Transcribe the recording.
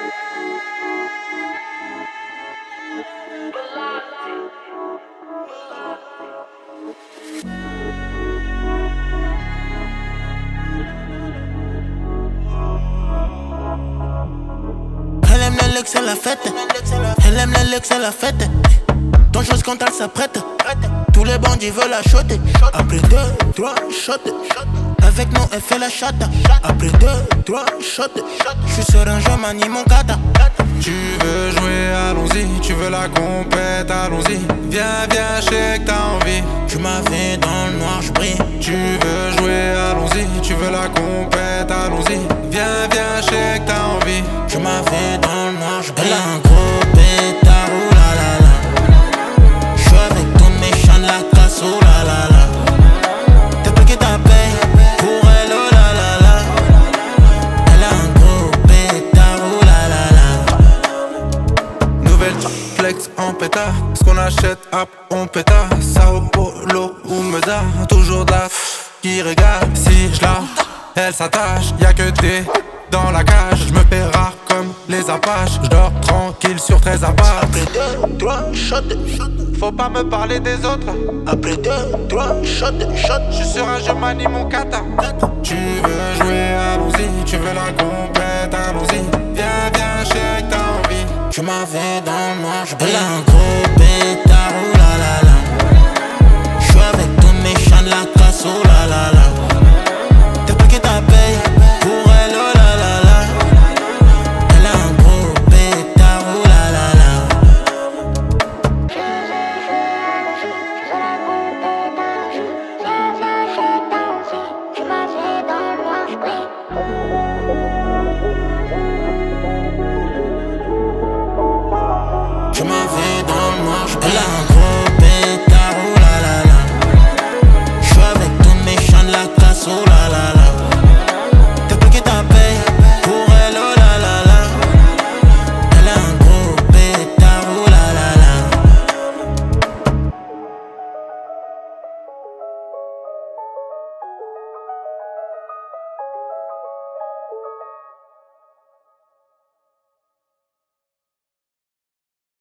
Elle aime le luxe et la fête. Elle aime le luxe et la fête. Dangereuse quand elle s'apprête. Tous les bandits veulent la shotter. Après 2-3 shots, avec nous elle fait la chatte. Après 2-3 shots, j'suis serein, je manie mon kata. Tu veux jouer, allons-y. Tu veux la compète, allons-y. Viens, viens, je que t'as envie. Tu m'avais dans le noir, j'brille. Tu veux jouer, allons-y. Tu veux la compète, allons-y. Viens, viens, je que t'as envie. Tu m'avais dans le noir, j'brille. Elle a un gros pétard, oh la la la. J'suis avec ton méchant de la casse, oh la la la. T'as piqué ta paye pour elle, oh la la la. Elle a un gros pétard, oh la la la. Nouvelle flex en pétard. Ce qu'on achète, hop, on pétard. Sao Paulo ou Meda. Toujours de la qui regarde. Si je la, elle s'attache. Y'a que des dans la cage. J'me fais rare comme les Apaches. J'dors tranquille sur 13 apparts. Après 2-3 shots, Faut pas me parler des autres. après 2-3 shots, J'suis sur un jeu, manie mon kata. Tu veux jouer, allons-y. Tu veux la compète, allons-y. Viens, viens, j'sais que t'as envie. Tu m'avais dans le noir, j'brille. Elle a un gros pétard, oh la la la. J'suis avec ton méchant de la casse, oh la la la. T'as piqué ta paye pour elle, oh la la la. Elle a un gros pétard, oh la la la. Tu m'avais dans le noir, j'brille. Elle a